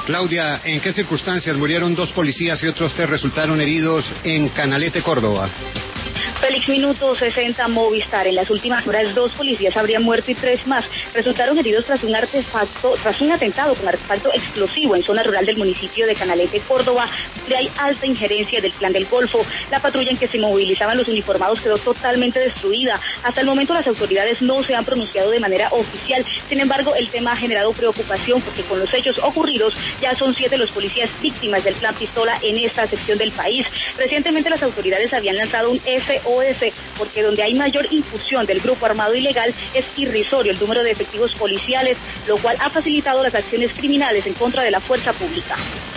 Claudia, ¿en qué circunstancias murieron 2 policías y otros 3 resultaron heridos en Canalete, Córdoba? Félix, minuto 60, Movistar. En las últimas horas 2 policías habrían muerto y 3 más resultaron heridos tras un atentado con artefacto explosivo en zona rural del municipio de Canalete, Córdoba, donde hay alta injerencia del Clan del Golfo. La patrulla en que se movilizaban los uniformados quedó totalmente destruida. Hasta el momento las autoridades no se han pronunciado de manera oficial. Sin embargo, el tema ha generado preocupación porque con los hechos ocurridos ya son 7 los policías víctimas del Plan Pistola en esta sección del país. Recientemente las autoridades habían lanzado un SOS porque donde hay mayor infusión del grupo armado ilegal es irrisorio el número de efectivos policiales, lo cual ha facilitado las acciones criminales en contra de la fuerza pública.